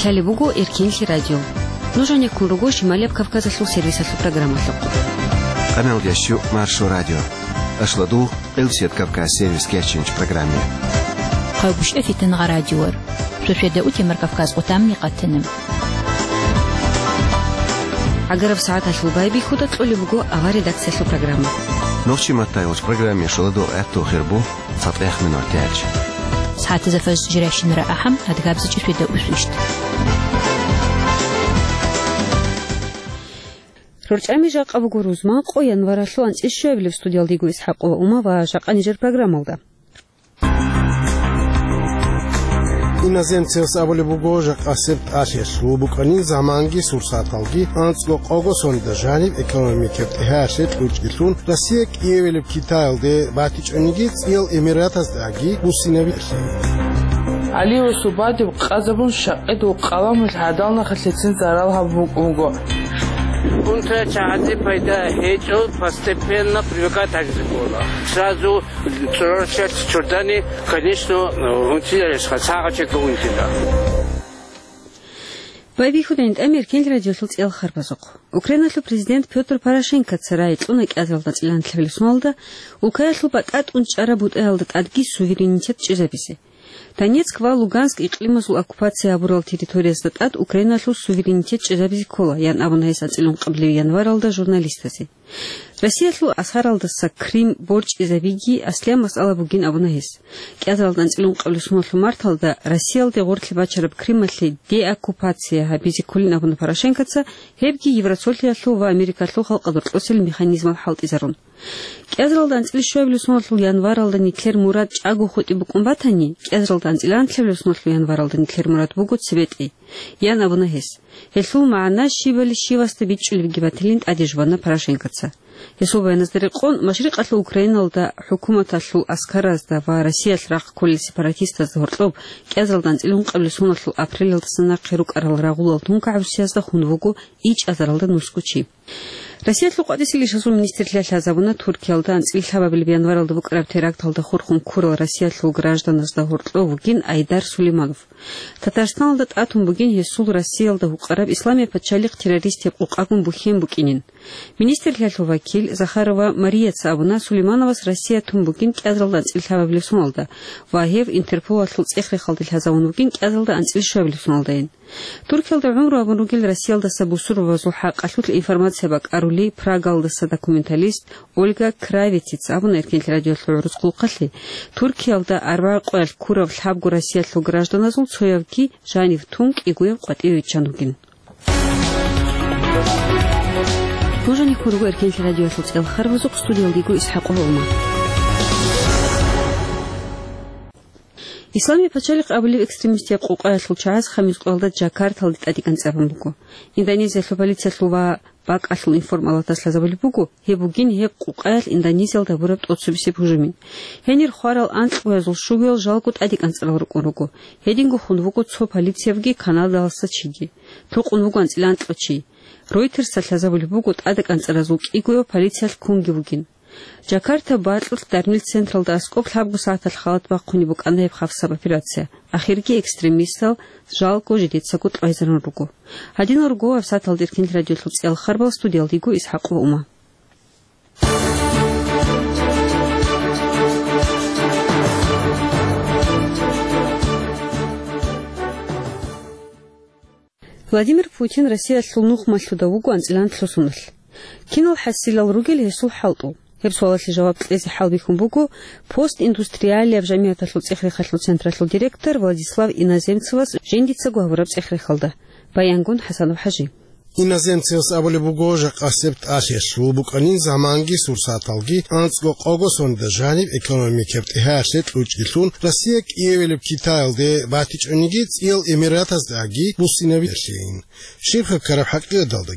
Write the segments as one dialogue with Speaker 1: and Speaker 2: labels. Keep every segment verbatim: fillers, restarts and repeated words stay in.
Speaker 1: Тлали бугу Иркинли радио. Нужно куругу Шималеп Кавказа слу сервиса слу программа слу.
Speaker 2: Канал Ящу Маршу радио. Ашладу Элсет Кавказ сервис Керченч программе.
Speaker 3: Хабуш эфитен радиор. Шушеда утимер Кавказ утамни قتنم.
Speaker 1: Агаров саата слу байби худа тлоли бугу ава редакция слу программа.
Speaker 2: Новчи матайоч программе шладу эту хербу сатвех минутяч.
Speaker 3: ساعات زفاز جراشين رأحم هتجابز جفيدة وسوشت.
Speaker 1: رجعمي جاق أبو جروزما قوي نورا شلون الشباب اللي في استوديو ديجو إسحاق وأما وجاق أنيجر برنامج ده.
Speaker 4: Inazemcevs აბოლებუგოჟა ყასებთ აშეს რუბუკანი ზამანგი სურსატალგი ანცგო ყოგოსონი და ჟანი ეკონომიკებთ ჰაშეთ ლუჭგილუნ რასია კიეველებ კიტაილდე ბატიჭონიგი წილ ემირატას დაგი უსინები
Speaker 5: ალიო სუბადი ყაზაბუნ შაყედ უყავამ ჰადალნა ხალեցინ ზარალ ჰაბუგო
Speaker 6: Унта чаати пайда хечо постепенно привыкать так же было. Сразу чурчат чурдани, конечно, унтилеш хацага чека унтила.
Speaker 1: Байби худент Америкийн радиослуц эл харбазок. Украиналу президент Петр Порошенко царай цунак азалда цилан тхвелсмолда, Украиналу батат унчара бутэлдат адги суверенитет чизабисе. Донецк ва Луганск иқлимасул оккупация абурал территориясда тат Украиналу суверенитет чизабисе кола. Ян абунайс ацилун қабли январалда журналистаси. Россиялу асхаралдаса Крим борч изавиги аслия масала бугин абунайс. Кязалдан цилун қабли суматлу марталда Россиялде гортлибачараб Крималли деоккупация хабизи кулин абуна Порошенкоца хебги Евросоюзлу ва Америкалу халқадурлусел механизмал халт изарун. Кязалдан цили шойблу суматлу январалда Никлер Мурат чагу хути букумбатани. Кязалдан цилан тлевлу суматлу январалда Никлер Мурат бугут свети. Ян абунайс. Хелсу маана шивали шиваста бичулви гибателинт адижвана Порошенкоца. Хесу войназдери қон машриқалу Украиналда хукуматалу аскаразда ва Россия рақ коли сепаратистаз хортлоб кязалдан цилун қабли суналу апрелалдасына қирук арал рағулал тунка абсиязда хунвугу ич азаралда нускучи. Россия луқадисили шасу министрлия лазабуна Туркиялдан цилхабабили январалда вукраб теракталда хурхун курал Россия лу гражданазда хортлоб вугин Айдар Сулейманов. Татарстаналда атум бугин хесул Россиялда вукраб исламия патчалиқ террористеп уқагун бухем букинин. Министрлия лу вакил Захарова Мария Цабуна Сулейманова с Россия тумбукин кязалда цилхабабили суналда. Вахев Интерпол атлу цехри халдил хазаун вугин кязалда анцилшабабили суналдаин. Туркиялда умру абунугил Россиялда сабусур вазуха атлут информация бак арули Прагалдаса документалист Ольга Кравитиц абуна эркин радиослу русскул қалли. Туркиялда арба qoyal курав лхабгу Россиялу гражданазул цоявки жанив тунг игуев қативичанугин. Нужно кургу эркин радиослу цел харвазук студиал дигу Исхаق ума. Ислами пачалиқ абли экстремистия қуқая случаяс хамис қолда Джакарталда тадикан цабамбуку. Индонезия полиция слова бак аслу информалатас лазабалибуку хебугин хеб қуқаял Индонезиялда бурабт отсубиси пужумин. Хенир хуарал антлуязул шугел жалгут тадикан цабамбуку. Хедингу хунвуку цо полициявги Канадалса чиги. Туқунвуку антлантлочи. Reuters лазабалибуку тадикан царазук игуё полиция кунгивугин. Джакарта батл дарнил централда аскоп хабгу саатал халат бақуни бук андаев хавсаб операция. Ахирги экстремистал жалко жидецагут айзаран ругу. Один ругу авсатал диркин радиослуц эл харбал студиал дигу Исхаق ума. Владимир Путин Россия слунух машлудавугу анцилан тлусунал. Кинул хассилал ругел хесул халту. Херсуаласи жаваб тлези халбихум бугу постиндустриалия в жамиатаслу цехрихалу центраслу директор Владислав Иноземцевас жендица гуавраб цехрихалда. Баянгун Хасанов Хажи.
Speaker 4: Иноземцевс აბოლებუგოჟა ყასებთ აშეს რუბუკანი ზამანგი სურსატალგი ანცგო ყოგოსონი და ჟანი ეკონომიკებთ ჰაშეთ ლუჭგილუნ რასია კიეველებ კიტაილდე ბატიჭონიგი წილ ემირატას დაგი უსინები შინ შიხა ქარა ჰაკი დალდაგი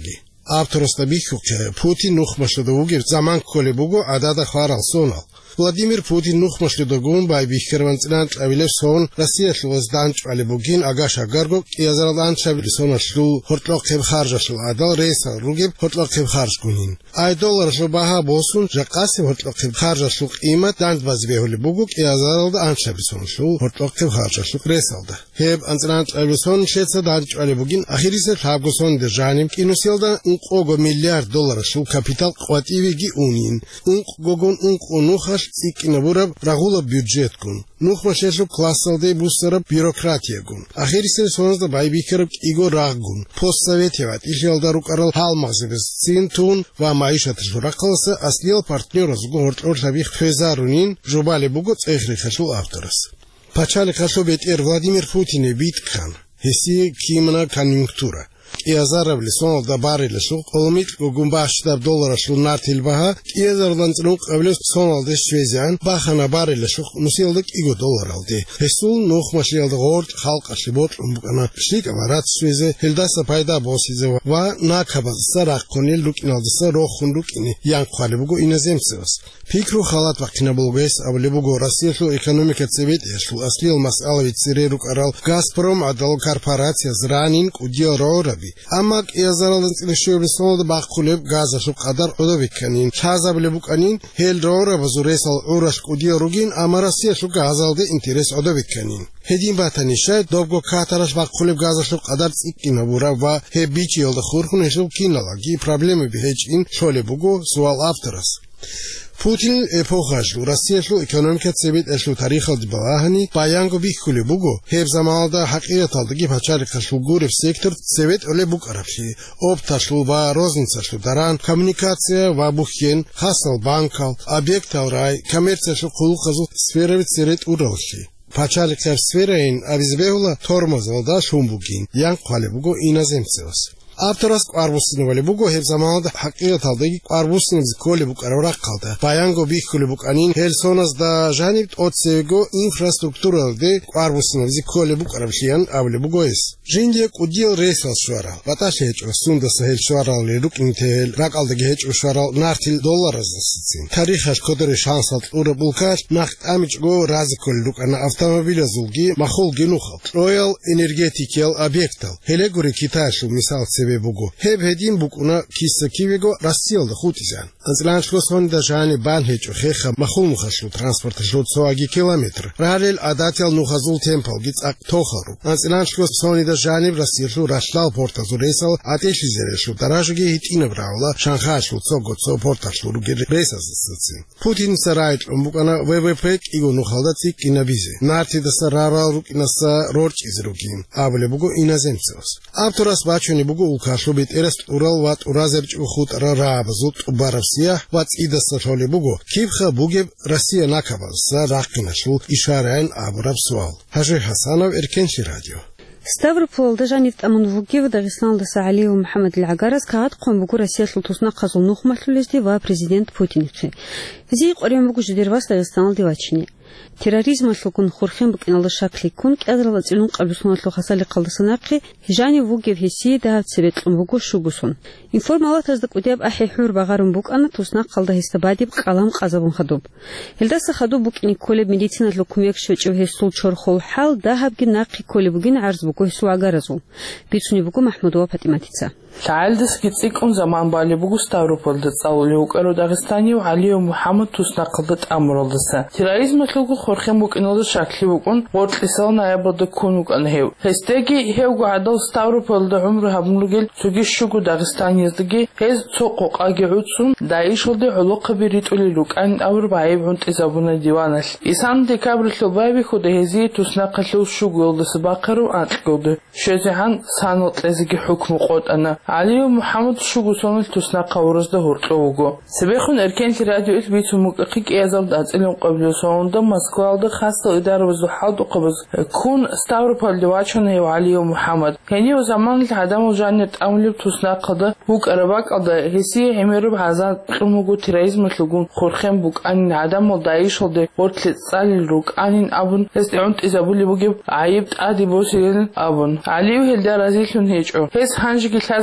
Speaker 4: Автороста бихукче Путин нухмашлудугив заман колебугу адада хварал сонал. Владимир Путин нухмашлудугун бай бихкерванцлан авилевсон Россия шлуаздан чалебугин агаша гарго язаралан шабилсон шлу хортлок кеб харжашлу адал рейса ругеб хортлок кеб харжгунин. Ай доллар шлу баха босун жакаси хортлок кеб харжашлу қимат данд вазбехули бугук язаралда аншабилсон шлу хортлок кеб харжашлу рейсалда. Хеб анцлан авилевсон шеца дан чалебугин ахирисе хабгусон держаним кинуселда унқого миллиард доллар шлу капитал қвативиги унин. Унқгогон унқонухаш Икинабураб рагула бюджет кун. Нухма шешу классалдей бустараб бюрократия гун. Ахирисер сонзда байбикераб иго раггун. Постсоветеват ишелдарук арал халмазыбыз цинтун ва маишат журакалса аслил партнера зугун ортлабих фезарунин жубали бугу цехри хашу авторас. Пачали хашу бетер Владимир Путин биткан. Хеси кимна конъюнктура. Иазаров лисон да барили шук олмит гумбаштар доллара шу нартил баха иазардан цнук авлес сонал де швезян бахана барили шук нусилдик иго доллар алды хесул нух машиялды горд халк ашибот умбукана шик аварат швезе хилдаса пайда босизе ва накабазса ракконил лукиналдса рохундук ини ян квалибуго иназемсевас пикру халат вактина булгес авлибуго Россия шу экономика цевет шу аслил масалавит сирерук арал Газпром адал корпорация зранин удио рора Амак иазаралдан цилешуеблисонда баққулеб газашу қадар одовикканин чазаблебуканин хел рора вазуресал урашк удия ругин амарасияшу газалде интерес одовикканин хедин батаниша довго катараш баққулеб газашу қадар циккина бура ва хе бичи йолда хурхунешу киналаги проблемы бихечин шолебугу суал авторас Путин эпохашлу Россияшлу экономика цебит эшлу тарихал дибалахани баянго бихкуле буго хеб замалда хақиқаталдagi пачарикашлу гурев сектор цебит оле бук арабши опташлу ва розницашлу даран коммуникация ва бухен хасал банкал объектал рай коммерцияшлу қулуқазу сферавит серет уралши пачарикар сфераин авизбеула тормозалда шумбугин ян қвале буго иназемцевас Авторас арбусинвали буго хеб заманда хақиқаталдаги арбусинвзи коли бук араврак қалда. Баянго бихкули бук анин хелсонас да жаниб отсего инфраструктуралде арбусинвзи коли бук аравшиян авли буго ес. Жиндек удил рейсал шуара. Ваташ хечо сундаса хел шуарал лирук интел ракалдаги хечо шуарал нартил доллар азнасицин. Тарихаш кодери шансал ура булкаш нахт амич го рази коли рук ана автомобиля зулги махол генухал. Royal Energetical объектал. Хелегури китайшу мисал Бугу. Хеб хедин букуна киса кивего Россиялда хутизян. Анцланшко сонда жани банхечо хеха махул мухашлу транспорта жотсоаги километр. Ралел адател нухазул темпал гиц ак тохару. Анцланшко сонида жани в Россиялу рашлал портазу рейсал атеши зерешу. Таражуге хитина браула шанхашлу цогоцо порташлу руге рейса засыцин. Путин сарайт умбукана ВВП иго нухалда цик инабизе. Нарти да сарарал рук инаса рорч изругин. Абеле буго иназемцевс. Авторас бачуни буго Кашубит эрест урал ват уразерч ухут рарабзут баравсия ват идаса шоле буго кибха бугеб Россия накабаса ракинашу ишарайн абурабсуал Хажи Хасанов Эркенчи радио
Speaker 1: Ставрополда жанит аманвугев Дагестанлда Саалиев Мухаммад Лагарас кагат қомбугу Россия шлутусна қазул нухматлулезде ва президент Путинче Зи қорем бугу жидервас Дагестанлды вачини терроризм шлукун хурхем букиналда шакли кун кязрала цилун қалбисун атлу хасали қалдысынақи жани вугев хеси да цебетлун бугу шугусун информала таздык удеб ахи хур багарун бук ана тусна қалда хистабадиб қалам қазабун хадуб Хилдаса хадуб букини колеб медицина тлу кумек швечев хестул чорхол хал да хабгин нақи колеб бугин арз бугу хесу агаразу бицуни бугу Махмудова Патиматица
Speaker 5: Шаалдис гицикун заман бали бугу Ставрополда цаули укару Дагестанию Алиев Мухаммад тусна қалдат амролдаса терроризм тлугу хорхем букиналда шакли букун бортлисал наябода кунук анхев хестеги хевгу адал Ставрополда умру хабмлугел сугишшугу Дагестаниздagi hez соқоқ аги утсун даишолде улуқа бирит улилук ан авр баиб унт изабуна диванал исан декабр тлубаби худе хези тусна қалу шугу олдасы бақару атлгоды шезихан санот лезги хукму қот ана Алиев Мухаммад шугу сонал тусна қаврызда хуртлугу Сабехун Эркенчи радио ил битумук қик язалд ацилун қаблу сонда Москвалда хаста идар вазухад уқабыз кун Ставрополда вачана ев Алиев Мухаммад кени о заман лхадаму жанет амлиб тусна қада бук арабак алда хеси хемеруб хазан тлумугу терроризм тлугун хорхем бук ан адаму даишолде бортлит цалил рук анин абун эст унт изабули бугиб айбт ади босигел абун Алиев хелда разилун хечо хес ханжиги хаза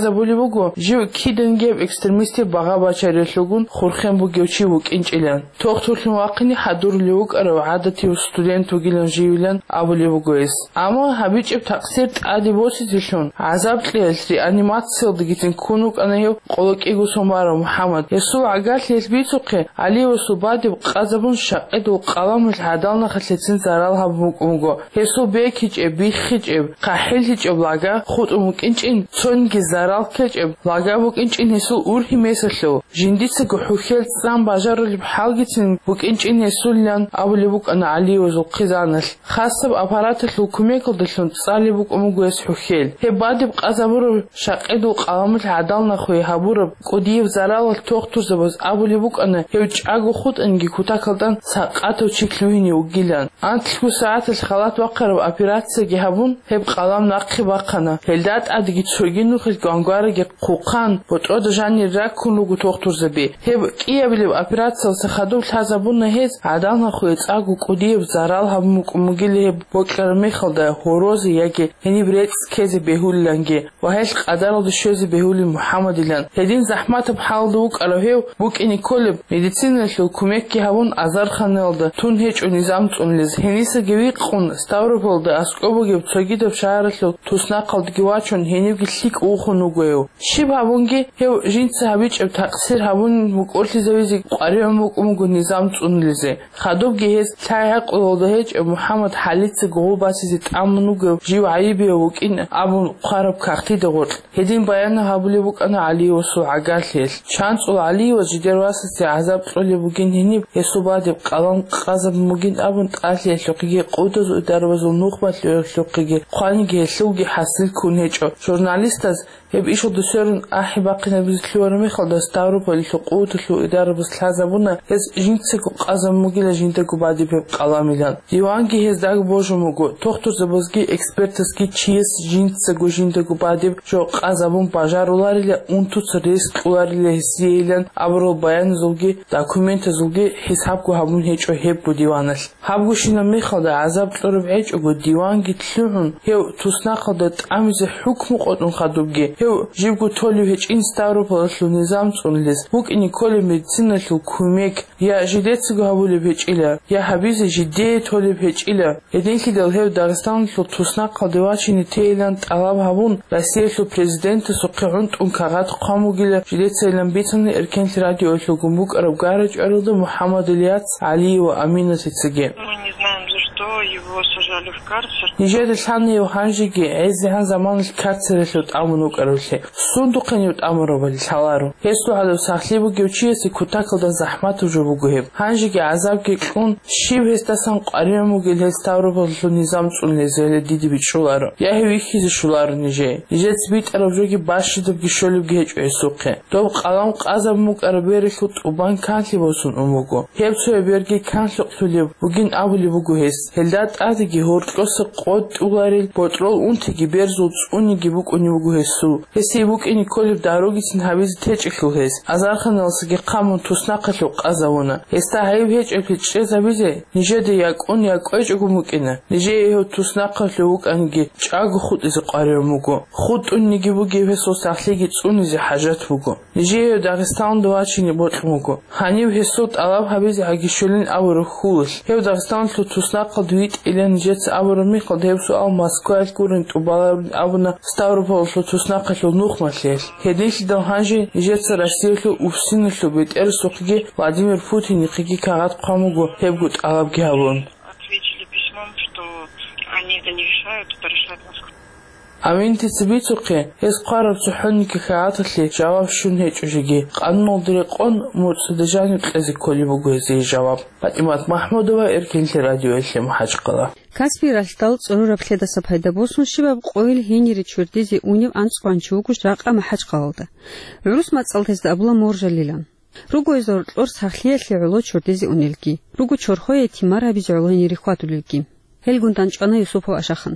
Speaker 5: ყაზაბული ბუგო ჟივ ქიდენგებ ექსტრემისტი ბაღა ბაჩარელუგუნ ხურხენ ბუგევჩი ბუკინჭილან თოხთურლუ ვაყინი ჰადურლი უკარო ადათი სტუდენტ უგილან ჟივილან აბული ბუგოეს ამა ჰაბიჭებ თაქსერ ტადი ბოსი ძიშონ აზაბტლიეს რეანიმაციელ დგიტინ ქუნუკანეო ყოლოკიგუ სომარო მუჰამად ესუ აგალეს ბიცუხე ალიოსუ ბადი ყაზაბუნ შაყედუ ყალამულ ჰადალნა ხალեցინ ზარალ ჰაბუკუმგო ესუ ბეკიჭე ბიხიჭე ყაჰილიჭე ლაგა ხუტუმ კინჭინ ცონგი ზარალ ქეჭე ლაგა ბუკინჭინ ესუ ურჰი მესელო ჟინდიცე გუჰხელ სამ ბაჟარული ბჰალგიცინ ბუკინჭინ ესულან აბული ბუკანა ალიოზუ ყიზანალ ხასებ აპარატი ლუკუმეკოდლონ წალი ბუკუმგო ეს ჰუხელ ჰე ბადი ყაზაბურ შაყედუ ყალამულ ჰადალნა ხუი ჰაბურ კუდიევ ზარალ თოხთუზბოს აბული ბუკანა ჰეჭაგუ ხუტენგი ქუთაკალდან საყათო ჩიკლუინი უგილან ანთლუ საათის ხალათ ვაყარო ოპერაცია გიჰაბუნ ჰებ ყალამ ნახი ვაყანა ჰელდათ ადგი ცუგინუ ხის განგვარგი ყუყან ბოტროდ ჟანი რაკუნუგუ თოხთუზები ჰებ კიევლი ოპერაცია სახადუ თაზაბუნ ჰეს ადალნა ხუი წაგუ კუდიევ ზარალ ჰაბმუკმუგილი ბოკლარ მეხალდა ჰოროზი იაკი ენი ბრეც ქეზი ბეჰულანგი ვაჰელ ყადაროლ შეზი ბეჰული მუჰამადილან ჰედინ ზაჰმათ ბჰალდუ უკარო ჰევ ბუკინი კოლე მედიცინაში კუმეკი ჰავუნ აზარხანელდა თუნ ჰეჭუ ნიზამ წუნლიზ ჰენისა გივიყუნ სტავროპოლდა ასკობუგებ ცოგიდებ შაარაშო თუსნაყალდ გივაჩონ ჰენივგი ლიკ უხუნუგეო შიბავუნგი ჰევ ჟინცა ჰაბიჭებ თაყსირ ჰავუნ მუკორთი ზევიზი ყარიო მუკუმგუ ნიზამ წუნლიზე ხადობ გეჰეს თაია ყოლდა ჰეჭ მუჰამად ჰალიც გოუბასიზი ტამნუგე ჟივ აიბიო უკინ აბუნ ყარაბ ქახთი დღორ ჰედინ ბაიანა ჰაბული ბუკანა ალიოსუ აგალეს ჩანწულ ალიოს ჟიდერვასი აზაბ წოლი ბუგინ ჰინი ესუბადი ყალამ ყაზაბ მუგინ აბუნ ტალი ელოყიგი ყუდუზ დარბაზულ ნუხბალ ელოყიგი ყვანიგი ელუგი ჰასილ ქუნეჭო ჟურნალისტას ებ იშო დსერუნ აჰიბაყინების ლუარმი ხალდა სტავროპოლი ყუდლუ დარბაზ ლაზაბუნა ეს ჟინცე ყაზაბ მუგილა ჟინტე გუბადი ფე ყალამილან ივანგი ეს დაგ ბოჟუმუგო თოხთუზებოსგი ექსპერტსკი ჩიეს ჟინცე გუჟინტე გუბადი ჟო ყაზაბუნ ბაჟარულარილა უნთუც რესკულარილა ჰესიელან აბრო ბაიან ზულგი დოკუმენტ ზულგი ჰესაბ გუჰაბუნ ჰეჭო ჰებ ბუდივანალ ჰაბგუშინა მეხალდა აზაბ წორებ ეჭო გუ დივანგი თლუნ ჰევ თუსნახალდა ტამიზე ჰუქმუ ყოტუნ ხადუგი ჰევ ჟიბგუ თოლი ჰეჭ ინსტავროპოლლუ ნიზამ წუნლის ბუკინი კოლე მედიცინალუ კუმეკ ია ჟიდეცი გუჰაბული ბეჭილა ია ჰაბიზე ჟიდე თოლი ბეჭილა ედენკი დელ ჰევ დაღესტანლუ თუსნახალდა ვაჩინი თეილან ტალაბ ჰაბუნ რასიელუ პრეზიდენტი სოყეუნ ტუნ ქაღატ ყამუგილა ჟიდეცელან ბიცნი ერკენთ რადიოლუ გუმბუკ როგარაჭ ერუდო მუჰამად ლიაც ალიო ამინა სიციგე
Speaker 7: не знаем за что его сажали в карцер
Speaker 5: ниже сани ханжиги эзхан заман карцерэлүү амну каруле сундукэнүүд амробал салару хесу хадав сахлибу гевчиеси кутакалда захмат ужубугуеб ханжиги азабги кун шив хестасан qaриаму гелестауроболлу низам цунлезеле диди бичулару яхи хизи шулару ниже ниже цбитаровжоги башидовги шолубги хечу эсуқе доб қалам қазаб мукарбериху тубан канли босун умугу хепсуе берги канли қтулеб бугин авли бугу хес хелдат адиги хорткосы қод уларил ботрол унтиги берзу цуниги букуни бугу хесу хеси букини колиб дарогисин хавизи течихлу хес азарханалсиги қамун туснақылу қазавуна еста хайв хечехи чрезавизе нижеде якун якойчугу мукина ниже ехо туснақылу буканги чагу худ изи қарир мугу худ унниги буги хесу сахлиги цунизи хажат бугу ниже ехо Дагестан дуачини ботлу мугу ханив хесу талаб хавизи агишулин авру хул хев Дагестан лу туснақыл дуит илен нижец авру михал хевсу ал Москва курин тубала авна Ставрополь лу туснақылу нухмалел хеднихи дал ханжи нижец Россия лу уфсин лу бит эр сухиги Владимир Путин ихиги кагат қамугу хевгут алаб гявун
Speaker 7: ответили письмом, что они это не решают, это решает Москва.
Speaker 5: Аминти цбицуқи эс қараб цухунники хаатли жаваб шун хечужиги қанун дирекон муцдажани қези коли бугузи жаваб Фатимат Махмудова эркинли радио элли махачқала
Speaker 1: Каспий растал цурурапледа сапайда босун шибаб қойл хенири чурдизи унив анцқанчугуш рақа махачқалда Урус мацалтезда абла моржалилан Руго изор ор сахлиелли уло чурдизи унилги Руго чорхое тимара бизолани рихватулилги Хелгундан чана Юсупов ашахан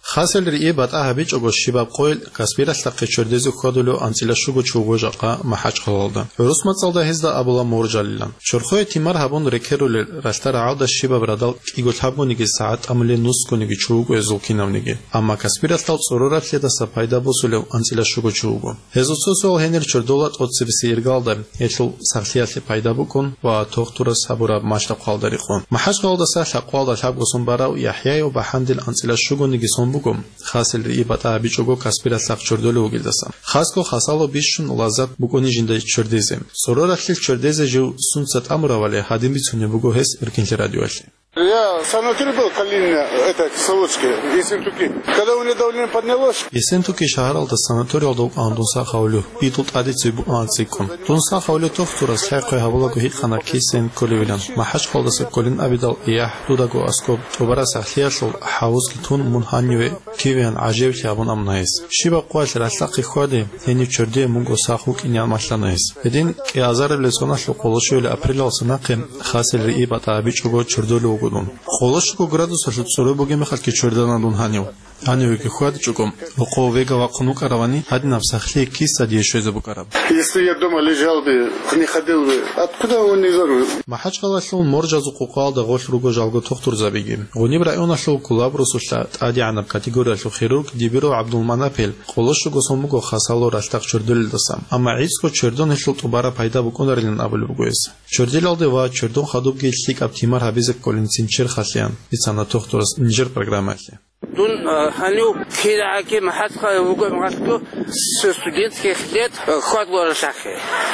Speaker 8: خاصل رئي بطاها بيج أقول شباب قويل كسبيرة لقي شردزو خدلو أنتلا شوغو شوغو جاقا محاج خلالدا روس متصالدا هزدا أبولا مورجاليلان شرخوي تيمار هابون ركيرو لرستار عودة الشباب ردال إيقول هابو نيجي ساعات أملي نوسكو نيجي شوغو يزوكينام نيجي أما كسبيرة لقل صرورات ليدا سبايدا بوسولو أنتلا شوغو شوغو هزوسو سوال هنر شردولات أتسبسي إرغالدا يتلو سخليات لبايدا بكون و توختورة سابورا ماشتاب خالداريخون محاج خلالدا سهل قوالدا لحب غسون براو يحياي و بحندل أنتلا شوغو نيجي سون بكم خاصل رئي بطاها بيجوغو كسبيرة لق شردولو وگلدسام خاصكو خاصالو بيشون لازات بكوني جنده شردزم صرورات لل شردزه جو سونسات أمرا ولی حدیم بیتونی بگو هست ارکینت رادیوشی.
Speaker 9: Я санаторий был Калинина, это Кисловодский, Ессентуки. Когда у них давление поднялось?
Speaker 8: Ессентуки шахаралда санаторий алдок андунса хавлю. Идут адицей бу анцикон. Дунса хавлю тохтурас хайқой хавлагу хитхана кисен колевилан. Махаш халдаса колин абидал иях дудагу аскоб. Обара сахлияшл хавузки тун мунханьюе кивиан ажев хябун амнаис. Шиба қуаш раслақи ходи хени чорде мунго сахук инян машланаис. Един ки азарев лесонашлу қолошуэле априлал санақи хасил рии батабич уго чордолу Холошко градуса шуцоро боге мехал ки чордана дун ханю. Ханю ки хуад чуком. Локо вега вакуну каравани хадина в сахле киса дешезе букараб.
Speaker 9: Если я дома лежал бы, не ходил бы, откуда он не знаю?
Speaker 8: Махач халашлу моржазу кукал да гош руго жалго тохтур забиги. Они брайона шлу кулабру сушла ади анаб категория шлу хирург дибиру Абдул Манапел. Холошко сомуго хасало растак чордол дасам. Ама ицко чордон шлу тубара пайда буконарлин абул бугоес. Чордил алды ва чордон хадуб гечлик аптимар хабизек колин синчер хасян. Бицана тохтурас инжер программаки.
Speaker 6: دون هنیو کیلا که محط خواهی وگوی مغازکو سودیت که خیلیت خواهد باره شخه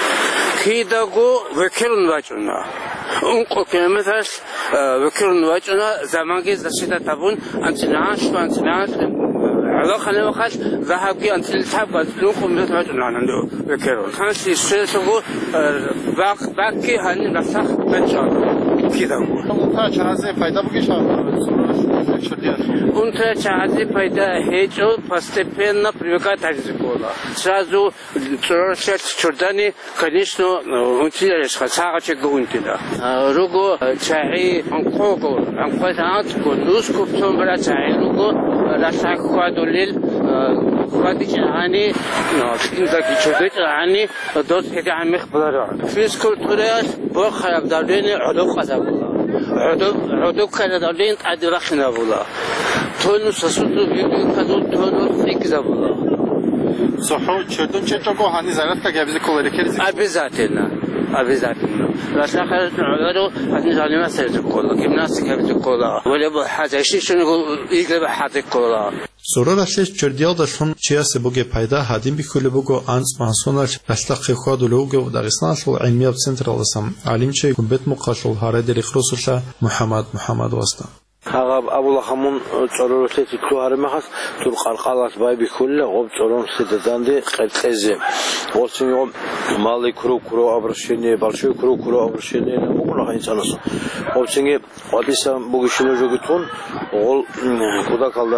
Speaker 6: کیدا گو وکرون واجونا اون قوکیمتش وکرون واجونا زمانگی زشیده تابون انتناش و انتناش علاقه نمیخواد ذهب کی انتل تاب قدلو خمسة واجونا نندو وکرون هنسی شیرسو باق باقی هنی نسخ بچار کیدا گو
Speaker 9: تا چرازه پیدا بگیشم
Speaker 6: Унтра чази пайда хечо постепенно привыкать к языку. Сразу трошки чурдани, конечно, унтилереш хасагачек унтила. Руго чай анкого, анквазантко, нуско псомбра чай руго расак хвадулил, хвадичани, но инзаки чурдичани, дос хедамих блара. Физкультурас бохараб давление عدو خذابولا. عدو عدو كذا دارين أدرخنا بولا. تونو سسوتو بيجو كذا تونو سيكذا بولا.
Speaker 9: صحو چردون چه چوكو هنی زرت که گبزی کولری کردی؟
Speaker 6: أبيزاتنا أبيزاتنا. لكن خلص نعودو هنی زالما سرت کولا. كمناس كبزي کولا. ولی با حاجشی شنو يقلب حاجة کولا.
Speaker 8: Сорорашеш чордиал дашлун чиясе боге пайда хадим бихуле бого анс мансонал аслақи хадулуге в Дагестаншул илмият централасам алимче гумбет муқашул харадери хрусуша Мухаммад Мухаммад васта
Speaker 10: هغه ابو لخمون څورورته تکو هرمخس تر قلقالات بای بكله غوب څورون سیداندې قلقزه ورڅنګ مالي کرو کرو ابرشنه بالشو کرو کرو ابرشنه وګړه انسانس ورڅنګ قدیسه بوګشنو جوګتون ول کودا kalda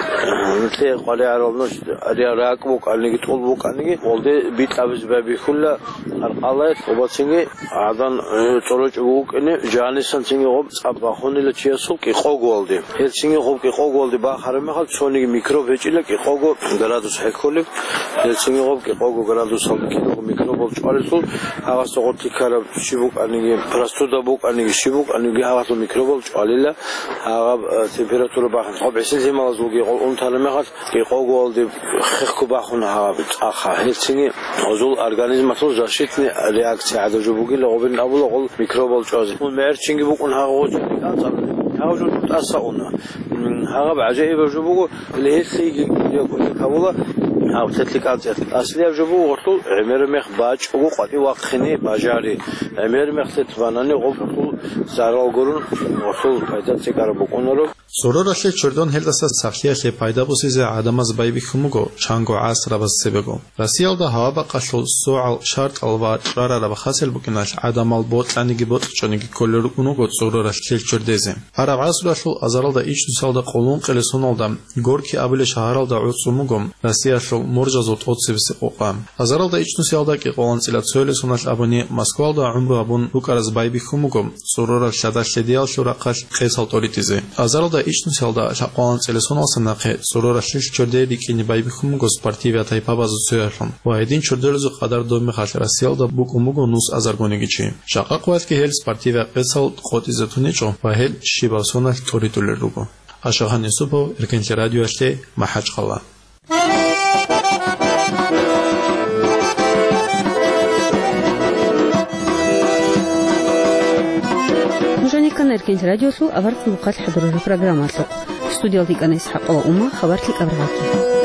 Speaker 10: ته قالي عربنوش اريا راكبو قالني تولبو قالني ولدي بيت ابز بای بكله قلقالات وبڅنګ عدن څورچ وګنه جانسن څنګ غوب صباخونه لچيسو کې قوغولدي هلسینگی خوب که قوغولدی با خرم میخواد سونی میکروب هچیله که قوغو گرادوس هکولی هلسینگی خوب که قوغو گرادوس هم کیلو میکروب چارسول هوا سوقتی کارا شیبوک انیگی پراستودا بوک انیگی شیبوک انیگی هوا تو میکروب چالیله هوا تمپراتور باخن خوب عشرين زي ما زوجي اون تاله میخواد که قوغولدی خخکو باخون هوا بت آخا هلسینگی ازول ارگانیزم تو زاشیتنی ریاکسیون عدوجو بوگی لغوبین ابو لغول میکروب چازی اون مرچینگی بوک اون هوا هاوجو تأسعونا هذا بعجائب جبوه اللي هي سيجي يقول كابولا هاو تتلقات أصلي جبوه قلتوا عمر مخ باج وقتي واقخني باجاري عمر مخ تتفاناني قلتوا زارال قرون قلتوا فايدة تكار بقونرو
Speaker 8: سوروراشل چردون هلداسا سخلياشل пайда бусизе адамаз байби хумуго чанго асра бассебего расиалда хава бақашл суал шарт алва рара ба хасел букинаш адамал ботланиги ботчониги коллер унуго сорорашл чордезе араб асрашл азаралда ичнусалда қолун қелесоналда горки абиле шаharalda уцумуго расиашл моржазот отсебсе оқам азаралда ичнусалда ки қолан цилат сөйлесонал абони москвалда умру абун букараз байби хумуго сорорашл шадашл диал шурақаш қесал торитизе азаралда ичнус ялда шақуалан целесонал санақе сурора шиш чорде рикини байбихум госпартивия тайпа базу цуярлан. Ваидин чорделзу қадар доми хашрасиялда бук умугу нус азаргонигичи. Шақа қуат ки хел спартивия песал қоти затуничо ва хел шибасонал торитулер руго. Ашахан Юсупов, Иркенти радио аште Махач қала.
Speaker 1: Мужаникан Иркенти радиосу аварт луқат хадуры программатлық. Студиялдик анайс хақала ума хабартлик аврагаки.